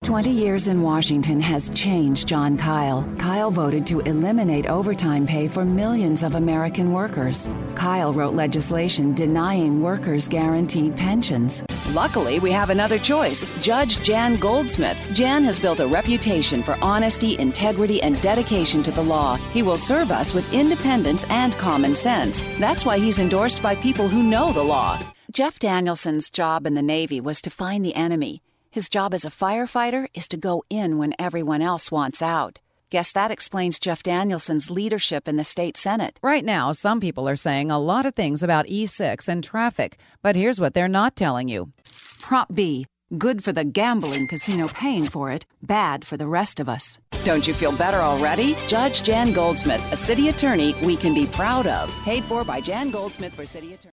20 years in Washington has changed John Kyle. Kyle voted to eliminate overtime pay for millions of American workers. Kyle wrote legislation denying workers guaranteed pensions. Luckily, we have another choice, Judge Jan Goldsmith. Jan has built a reputation for honesty, integrity, and dedication to the law. He will serve us with independence and common sense. That's why he's endorsed by people who know the law. Jeff Danielson's job in the Navy was to find the enemy. His job as a firefighter is to go in when everyone else wants out. Guess that explains Jeff Danielson's leadership in the state Senate. Right now, some people are saying a lot of things about E6 and traffic, but here's what they're not telling you. Prop B. Good for the gambling casino paying for it, bad for the rest of us. Don't you feel better already? Judge Jan Goldsmith, a city attorney we can be proud of. Paid for by Jan Goldsmith for city attorney.